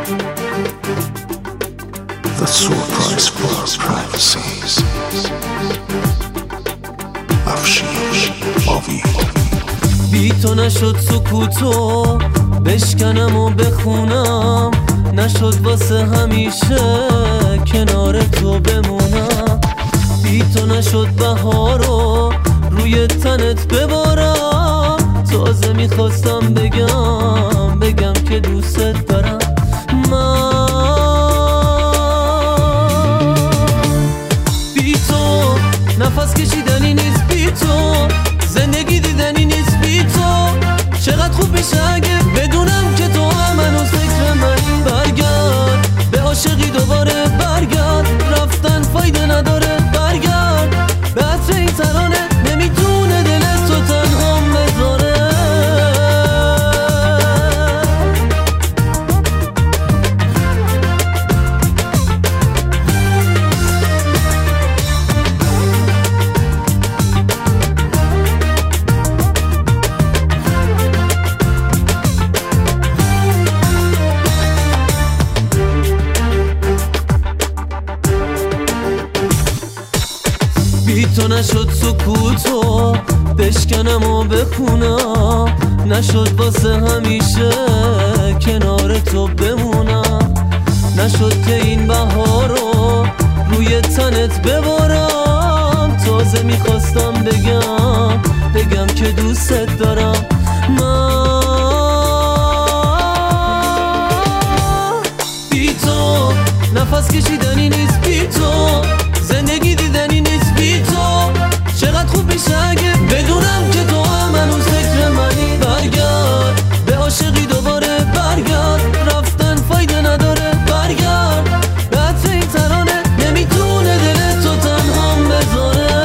The sore price for our privacy. افشین آوی بی تو نشد سکوتو بشکنم و بخونم، نشد واسه همیشه کنار تو بمونم. بی تو نشد بهارو روی تنت ببارم، تازه میخواستم بگم که دوست دارم. بی تو نفس کشیدنی نیست، بی تو زندگی دیدنی نیست، بی تو چقدر خوب میشه اگه بدونم که تو هم هنوز فکر منی. برگرد به عاشقی دوباره، برگرد رفتن فایده نداره، برگرد به عطر این ترانه، نمیتونه دلت تو تنها بذاره. بی تو نشد سکوتو بشکنم و بخونم، نشد واسه همیشه کنار تو بمونم. نشد که این بهارو روی تنت ببارم، تازه میخواستم بگم که دوست دارم. بی تو نفس کشیدنی نیست، بی تو زندگی دیدنی نیست، بی تو چقدر خوب میشه اگه بدونم که تو هم هنوز فکر منی. برگرد به عاشقی دوباره، برگرد رفتن فایده نداره، برگرد به عطر این ترانه، نمیتونه دلت تو تنها بذاره.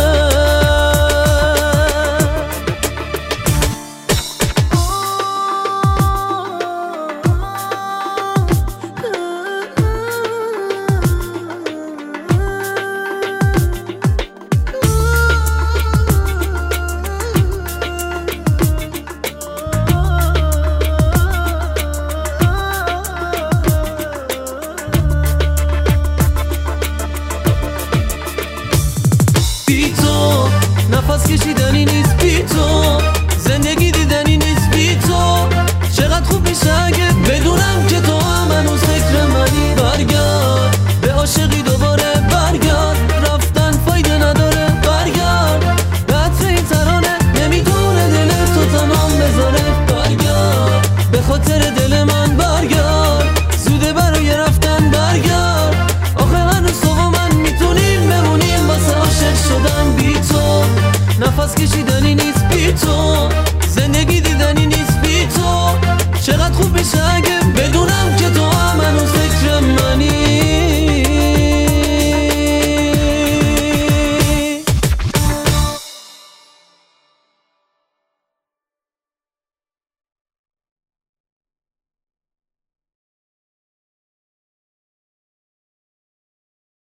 بی تو نفس کشیدنی نیست، بی تو زندگی دیدنی نیست، بی تو چقدر خوب میشه اگه بدونم که تو هم هنوز فکر منی. برگرد به عاشقی دوباره، برگرد رفتن فایده نداره، برگرد به عطر این ترانه، نمیدونه دلت تو تنها بذاره. برگرد به خاطر دل من، برگرد زوده برای رفتن، برگرد آخه هنوز تو و من میتونیم بمونیم واسه عاشق شدن. بی تو نفس کشیدن